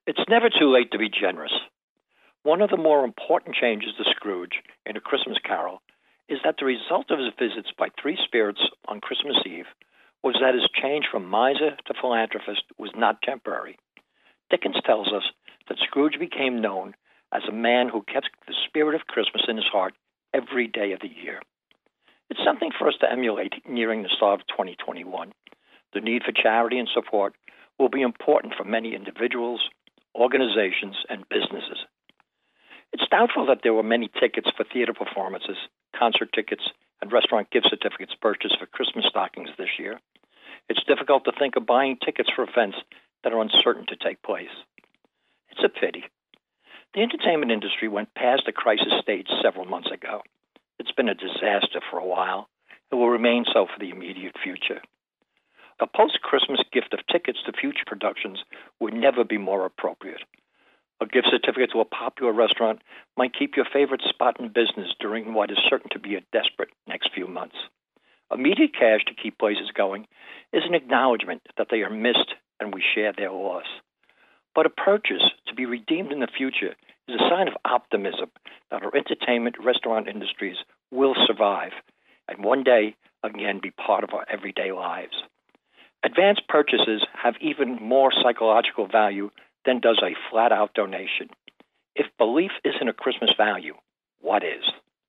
It's never too late to be generous. One of the more important changes to Scrooge in A Christmas Carol is that the result of his visits by three spirits on Christmas Eve was that his change from miser to philanthropist was not temporary. Dickens tells us that Scrooge became known as a man who kept the spirit of Christmas in his heart every day of the year. It's something for us to emulate nearing the start of 2021. The need for charity and support will be important for many individuals, organizations, and businesses. It's doubtful that there were many tickets for theater performances, concert tickets, and restaurant gift certificates purchased for Christmas stockings this year. It's difficult to think of buying tickets for events that are uncertain to take place. It's a pity. The entertainment industry went past the crisis stage several months ago. It's been a disaster for a while. It will remain so for the immediate future. A post-Christmas gift of tickets to future productions would never be more appropriate. A gift certificate to a popular restaurant might keep your favorite spot in business during what is certain to be a desperate next few months. Immediate cash to keep places going is an acknowledgement that they are missed and we share their loss. But a purchase to be redeemed in the future is a sign of optimism that our entertainment restaurant industries will survive and one day again be part of our everyday lives. Advanced purchases have even more psychological value than does a flat-out donation. If belief isn't a Christmas value, what is?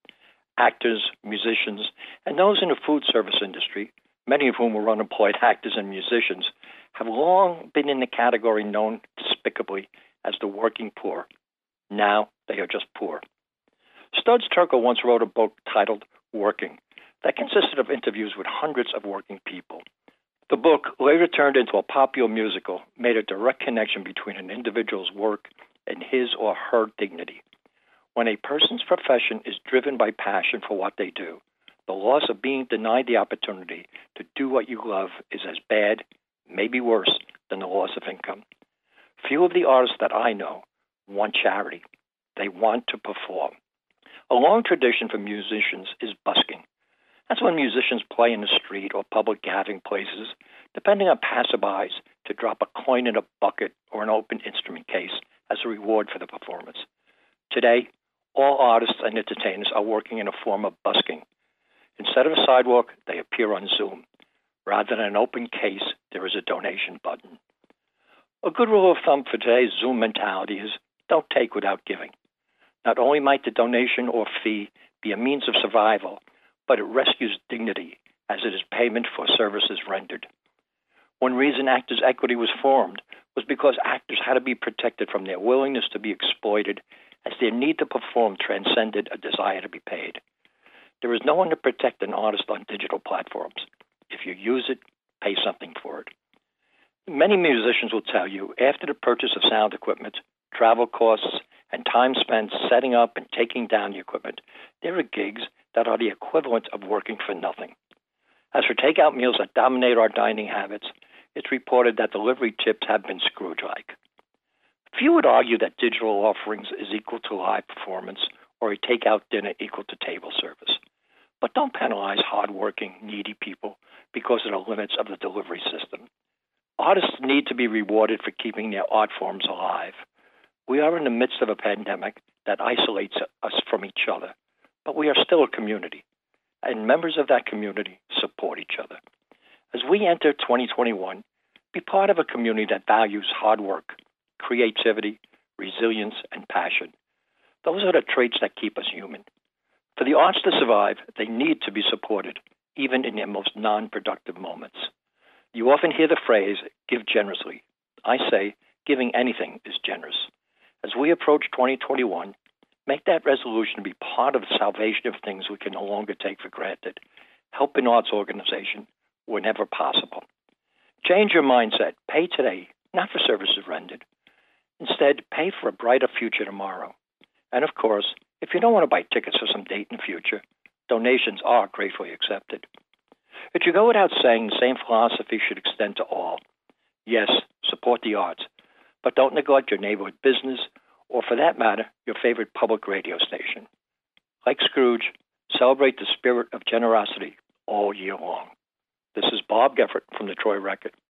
Actors, musicians, and those in the food service industry, many of whom were unemployed actors and musicians, have long been in the category known despicably as the working poor. Now they are just poor. Studs Terkel once wrote a book titled Working that consisted of interviews with hundreds of working people. The book, later turned into a popular musical, made a direct connection between an individual's work and his or her dignity. When a person's profession is driven by passion for what they do, the loss of being denied the opportunity to do what you love is as bad, maybe worse, than the loss of income. Few of the artists that I know want charity. They want to perform. A long tradition for musicians is busking. That's when musicians play in the street or public gathering places, depending on passerbys, to drop a coin in a bucket or an open instrument case as a reward for the performance. Today, all artists and entertainers are working in a form of busking. Instead of a sidewalk, they appear on Zoom. Rather than an open case, there is a donation button. A good rule of thumb for today's Zoom mentality is don't take without giving. Not only might the donation or fee be a means of survival, but it rescues dignity as it is payment for services rendered. One reason Actors' Equity was formed was because actors had to be protected from their willingness to be exploited as their need to perform transcended a desire to be paid. There is no one to protect an artist on digital platforms. If you use it, pay something for it. Many musicians will tell you after the purchase of sound equipment, travel costs, and time spent setting up and taking down the equipment, there are gigs that are the equivalent of working for nothing. As for takeout meals that dominate our dining habits, it's reported that delivery tips have been Scrooge-like. Few would argue that digital offerings is equal to live performance or a takeout dinner equal to table service. But don't penalize hardworking, needy people because of the limits of the delivery system. Artists need to be rewarded for keeping their art forms alive. We are in the midst of a pandemic that isolates us from each other, but we are still a community, and members of that community support each other. As we enter 2021, be part of a community that values hard work, creativity, resilience, and passion. Those are the traits that keep us human. For the arts to survive, they need to be supported, even in their most non-productive moments. You often hear the phrase, give generously. I say, giving anything is generous. As we approach 2021, make that resolution be part of the salvation of things we can no longer take for granted. Help an arts organization whenever possible. Change your mindset. Pay today, not for services rendered. Instead, pay for a brighter future tomorrow. And of course, if you don't want to buy tickets for some date in the future, donations are gratefully accepted. It should go without saying the same philosophy should extend to all. Yes, support the arts, but don't neglect your neighborhood business, or for that matter, your favorite public radio station. Like Scrooge, celebrate the spirit of generosity all year long. This is Bob Geffert from the Troy Record.